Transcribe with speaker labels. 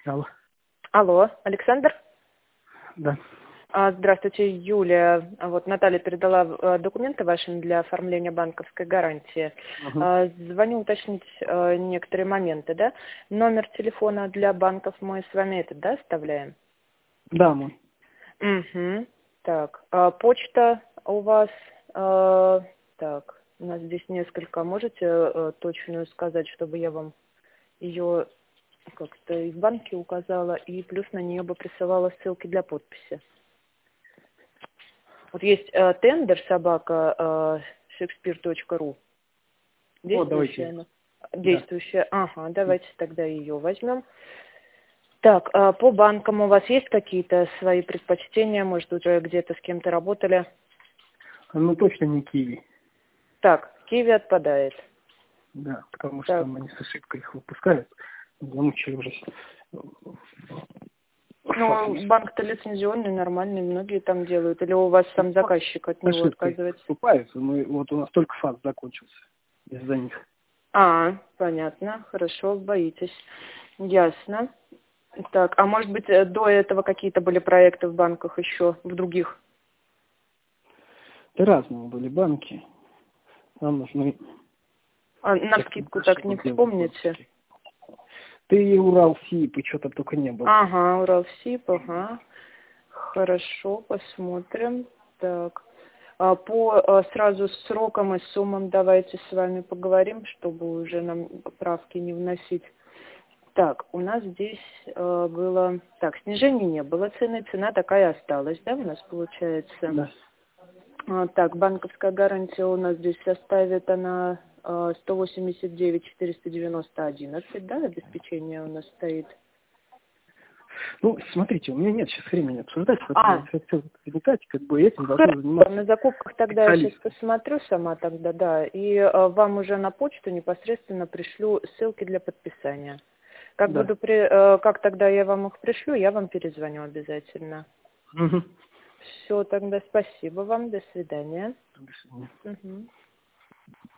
Speaker 1: Алло.
Speaker 2: Алло, Александр?
Speaker 1: Да.
Speaker 2: Здравствуйте, Юлия. Вот Наталья передала документы ваши для оформления банковской гарантии.
Speaker 1: Угу.
Speaker 2: Звоню уточнить некоторые моменты, да? Номер телефона для банков мы с вами этот, да, оставляем?
Speaker 1: Да, мой.
Speaker 2: Угу. Так, почта у вас, так, у нас здесь несколько. Можете точную сказать, чтобы я вам ее как-то из банки указала и плюс на нее бы присылала ссылки для подписи? Вот есть тендер собака shakespeare.ru.
Speaker 1: Вот,
Speaker 2: Действующая
Speaker 1: давайте.
Speaker 2: она?
Speaker 1: Да.
Speaker 2: Действующая. Ага, давайте тогда ее возьмем. Так, по банкам у вас есть какие-то свои предпочтения? Может, уже где-то с кем-то работали?
Speaker 1: Ну, точно не киви.
Speaker 2: Так, Киви отпадает.
Speaker 1: Да, потому что
Speaker 2: Так,
Speaker 1: там они с ошибкой их выпускают. Замучили уже.
Speaker 2: ну, банк-то лицензионный, нормальный, многие там делают. Или у вас сам заказчик от
Speaker 1: С
Speaker 2: него
Speaker 1: ошибкой
Speaker 2: отказывается?
Speaker 1: выступают. Вот у нас только фаз закончился из-за них.
Speaker 2: Понятно, хорошо, боитесь. Ясно. Так, а может быть, до этого какие-то были проекты в банках еще, в других?
Speaker 1: Да разные были банки. Нам нужны
Speaker 2: Навскидку так не
Speaker 1: делать
Speaker 2: вспомните.
Speaker 1: выпуски. Ты Урал СИП, и что там только не было.
Speaker 2: Ага, Уралсиб, ага. Хорошо, посмотрим. Так. По сразу с сроком и суммам давайте с вами поговорим, чтобы уже нам правки не вносить. Так, у нас здесь было... Так, снижения не было цены, цена такая осталась, да, у нас получается?
Speaker 1: Да.
Speaker 2: Так, банковская гарантия у нас здесь составит она 189 490 11, да, обеспечение у нас стоит.
Speaker 1: Ну, смотрите, у меня нет сейчас времени обсуждать, поэтому я хотел привлекать, как бы этим должны
Speaker 2: Хорошо,
Speaker 1: заниматься
Speaker 2: на закупках тогда я сейчас
Speaker 1: специалисты.
Speaker 2: посмотрю сама тогда, да, и вам уже на почту непосредственно пришлю ссылки для подписания.
Speaker 1: Да.
Speaker 2: Как тогда я вам их пришлю, я вам перезвоню обязательно.
Speaker 1: Угу.
Speaker 2: Все, тогда спасибо вам, до свидания.
Speaker 1: До свидания.
Speaker 2: Мгм.